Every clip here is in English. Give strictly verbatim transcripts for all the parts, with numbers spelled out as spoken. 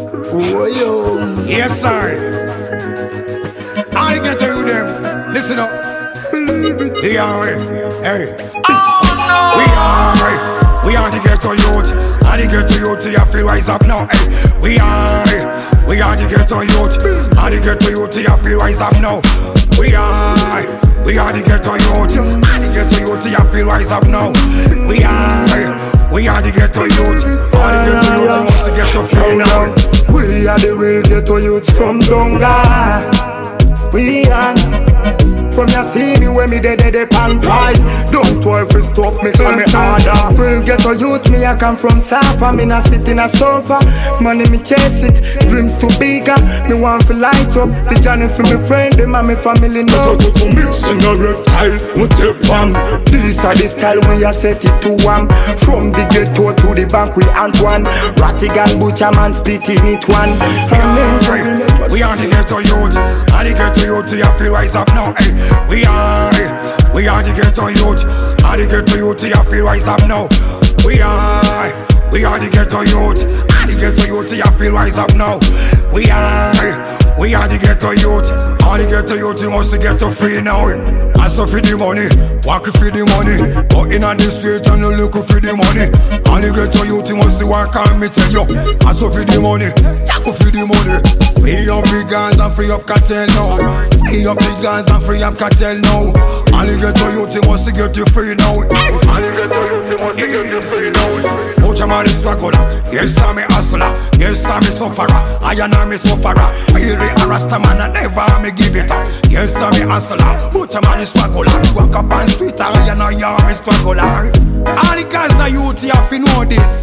Oh, yo. Yes, sir. I get to you them. Listen up. Believe it. We are, hey. Oh no. We are, we are the ghetto youth. And the ghetto youth, you feel rise up now. Hey. We are, we are the ghetto youth. And the ghetto youth, you feel rise up now. We are, we are the ghetto youth. And the ghetto youth, you feel rise up now. We are, we are the ghetto youth. All the ghetto youth wants to get to free now. We are the real ghetto youths from Donga. We are. From you see me when me dead dead dead pan prize. Don't toy if you stop me cause me harder. Real ghetto youth me I come from South. I'm in a sit in a sofa. Money me chase it. Dreams too bigger. Me want to light up. The journey for me friend. Them and me family know. Sing a reptile with the fam. This are the style we are set it to one. From the ghetto to the bank we Antoine. Rattigan butcher man spitting it one. We are the ghetto youth. And the ghetto youth you feel rise up now. Hey. We are, we are the ghetto youth. And the ghetto youth you feel rise up now. We are, we are the ghetto youth. And the ghetto youth you feel rise up now. We are, we are the ghetto youth. And the ghetto youth you must get to free now. Ask for the money, walk for the money. Go in on the street and you look for the money. And the ghetto youth you must walk and me tell you. Ask for the money, talk for the money. Free up the guns and free up cartel now. Free up the guns and free up cartel now. And the ghetto youth you must get you free now. And the ghetto youth you must get you free now. Much man is struggler, yes I'm a hustler, yes I'm a sufferer. I am a sufferer. I hear a rasta man and never me give it up. Yes I'm a hustler, much man is struggler. Walk up on street and I am a struggler. All the guys are youth you have to know this.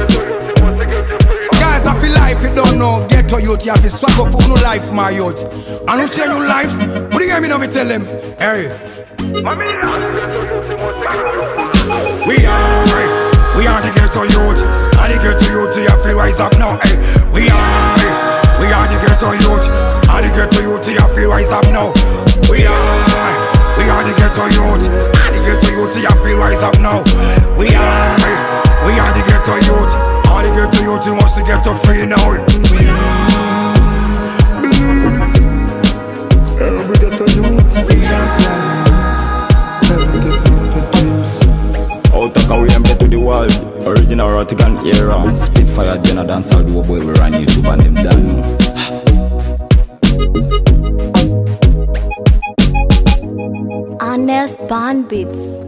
Guys I feel life you don't know. Ghetto youth you have to struggle for no life my youth. And you change your life. What do you get me now me tell them? Hey. We are. We are the ghetto youth, and the ghetto youth, you feel rise up now. Hey. We are, we are the ghetto youth, and the ghetto youth, you feel rise up now. We are, we are the ghetto youth, and the ghetto youth, you feel rise up now. We are, we are the ghetto youth, and the ghetto youth, you must get to free now. Every ghetto youth is a champion. Never give up your dreams. Out of Korean to the world, original Rattigan era. Spitfire, Jenna dance, I'll do a boy, we run YouTube and them done. Honest Band Beats.